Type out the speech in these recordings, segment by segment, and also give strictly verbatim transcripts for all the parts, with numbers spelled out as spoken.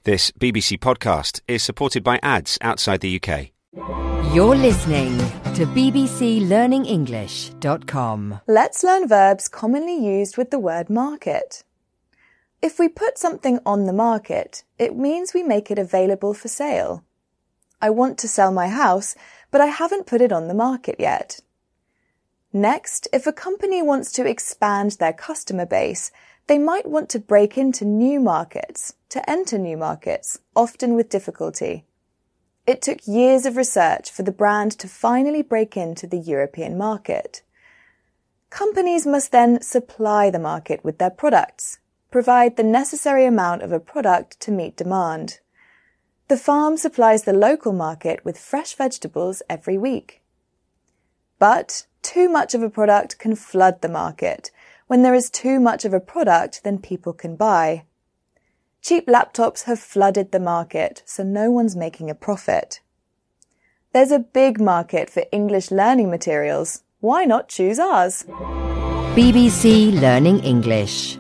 This B B C podcast is supported by ads outside the U K. You're listening to b b c learning english dot com. Let's learn verbs commonly used with the word market. If we put something on the market, it means we make it available for sale. I want to sell my house, but I haven't put it on the market yet. Next, if a company wants to expand their customer base, they might want to break into new markets, to enter new markets, often with difficulty. It took years of research for the brand to finally break into the European market. Companies must then supply the market with their products, provide the necessary amount of a product to meet demand. The farm supplies the local market with fresh vegetables every week. But too much of a product can flood the market. When there is too much of a product, then people can buy. Cheap laptops have flooded the market, so no one's making a profit. There's a big market for English learning materials. Why not choose ours? B B C Learning English.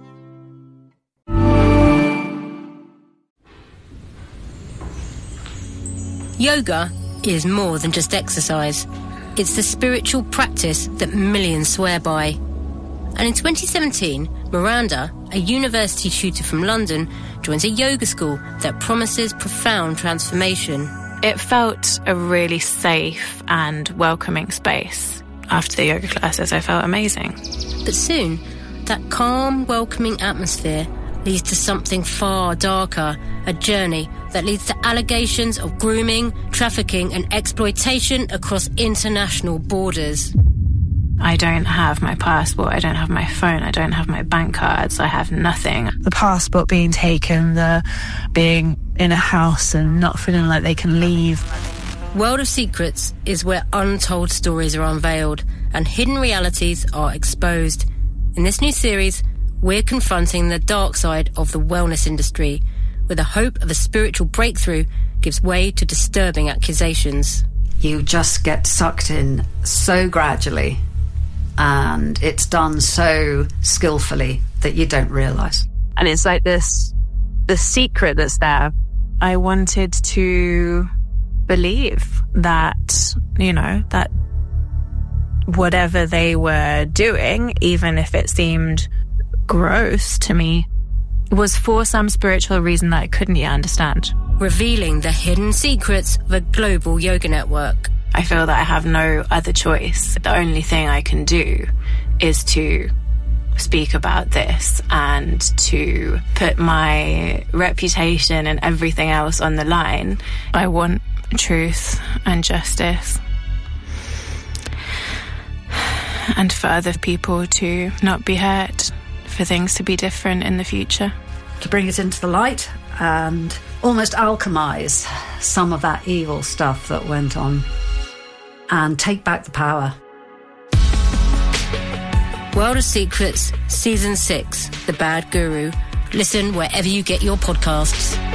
Yoga is more than just exercise. It's the spiritual practice that millions swear by. And in twenty seventeen, Miranda, a university tutor from London, joins a yoga school that promises profound transformation. It felt a really safe and welcoming space. After the yoga classes, I felt amazing. But soon, that calm, welcoming atmosphere leads to something far darker, a journey that leads to allegations of grooming, trafficking and exploitation across international borders. I don't have my passport, I don't have my phone, I don't have my bank cards, I have nothing. The passport being taken, the being in a house and not feeling like they can leave. World of Secrets is where untold stories are unveiled and hidden realities are exposed. In this new series, we're confronting the dark side of the wellness industry, where the hope of a spiritual breakthrough gives way to disturbing accusations. You just get sucked in so gradually, and it's done so skillfully that you don't realise. And it's like this, the secret that's there. I wanted to believe that, you know, that whatever they were doing, even if it seemed gross to me, was for some spiritual reason that I couldn't yet understand. Revealing the hidden secrets of a global yoga network. I feel that I have no other choice. The only thing I can do is to speak about this and to put my reputation and everything else on the line. I want truth and justice, and for other people to not be hurt, for things to be different in the future. To bring it into the light and almost alchemise some of that evil stuff that went on and take back the power. World of Secrets, Season six, The Bad Guru. Listen wherever you get your podcasts.